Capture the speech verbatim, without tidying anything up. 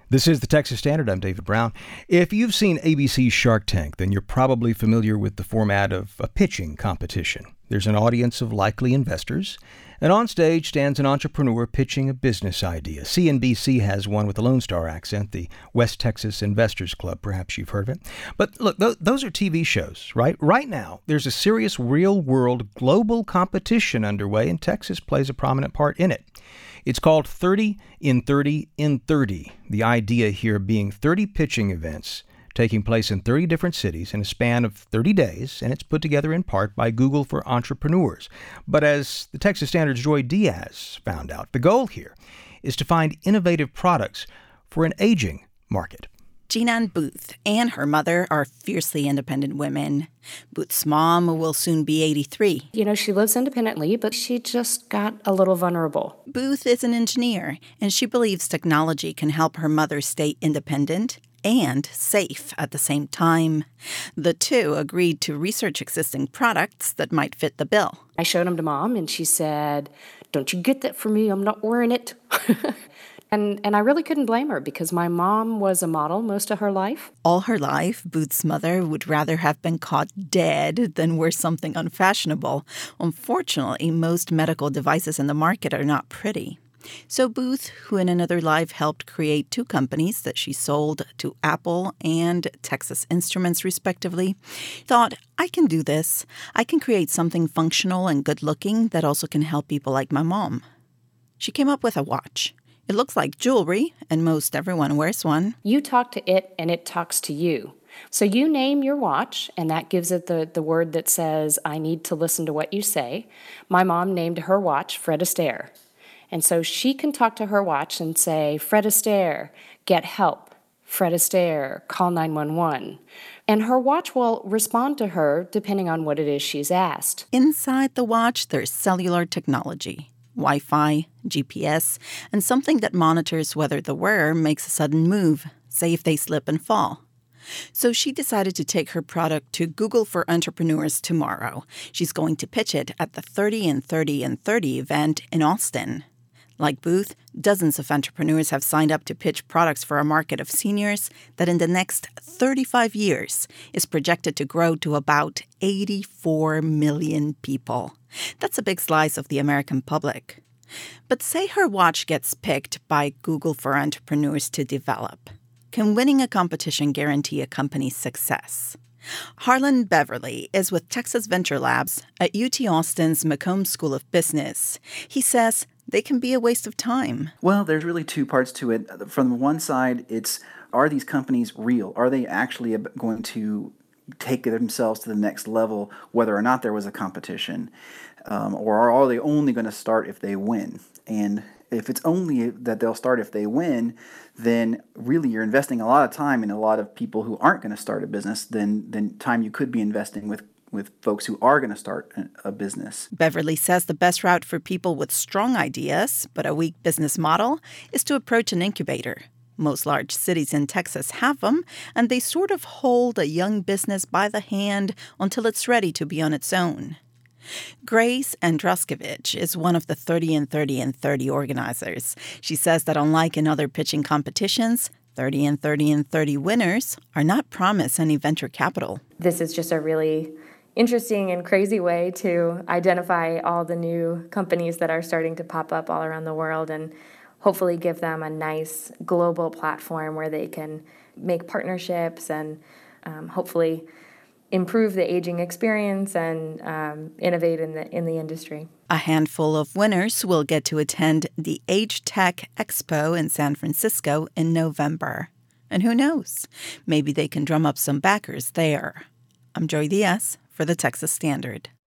This is the Texas Standard. I'm David Brown. If you've seen A B C's Shark Tank, then you're probably familiar with the format of a pitching competition. There's an audience of likely investors, and on stage stands an entrepreneur pitching a business idea. C N B C has one with a Lone Star accent, the West Texas Investors Club. Perhaps you've heard of it. But look, th- those are T V shows, right? Right now, there's a serious real-world global competition underway, and Texas plays a prominent part in it. It's called thirty in thirty in thirty, the idea here being thirty pitching events taking place in thirty different cities in a span of thirty days, and it's put together in part by Google for Entrepreneurs. But as the Texas Standard's Joy Diaz found out, the goal here is to find innovative products for an aging market. Jean-Ann Booth and her mother are fiercely independent women. Booth's mom will soon be eighty-three. You know, she lives independently, but she just got a little vulnerable. Booth is an engineer, and she believes technology can help her mother stay independent and safe at the same time. The two agreed to research existing products that might fit the bill. I showed them to Mom, and she said, "Don't you get that for me? I'm not wearing it." And and I really couldn't blame her because my mom was a model most of her life. All her life, Booth's mother would rather have been caught dead than wear something unfashionable. Unfortunately, most medical devices in the market are not pretty. So Booth, who in another life helped create two companies that she sold to Apple and Texas Instruments, respectively, thought, I can do this. I can create something functional and good-looking that also can help people like my mom. She came up with a watch. It looks like jewelry, and most everyone wears one. You talk to it, and it talks to you. So you name your watch, and that gives it the, the word that says, I need to listen to what you say. My mom named her watch Fred Astaire. And so she can talk to her watch and say, Fred Astaire, get help. Fred Astaire, call nine one one. And her watch will respond to her depending on what it is she's asked. Inside the watch, there's cellular technology. Wi-Fi, G P S, and something that monitors whether the wearer makes a sudden move, say if they slip and fall. So she decided to take her product to Google for Entrepreneurs tomorrow. She's going to pitch it at the thirty in thirty in thirty event in Austin. Like Booth, dozens of entrepreneurs have signed up to pitch products for a market of seniors that in the next thirty-five years is projected to grow to about eighty-four million people. That's a big slice of the American public. But say her watch gets picked by Google for Entrepreneurs to develop. Can winning a competition guarantee a company's success? Harlan Beverly is with Texas Venture Labs at U T Austin's McCombs School of Business. He says they can be a waste of time. Well, there's really two parts to it. From one side, it's, are these companies real? Are they actually going to take themselves to the next level, whether or not there was a competition? Um, or are they only going to start if they win? And if it's only that they'll start if they win, then really you're investing a lot of time in a lot of people who aren't going to start a business than, than time you could be investing with with folks who are going to start a business. Beverly says the best route for people with strong ideas but a weak business model is to approach an incubator. Most large cities in Texas have them, and they sort of hold a young business by the hand until it's ready to be on its own. Grace Andruskevich is one of the thirty in thirty in thirty organizers. She says that unlike in other pitching competitions, thirty in thirty in thirty winners are not promised any venture capital. This is just a really interesting and crazy way to identify all the new companies that are starting to pop up all around the world and hopefully give them a nice global platform where they can make partnerships and um, hopefully improve the aging experience and um, innovate in the in the industry. A handful of winners will get to attend the Age Tech Expo in San Francisco in November. And who knows? Maybe they can drum up some backers there. I'm Joy Diaz for the Texas Standard.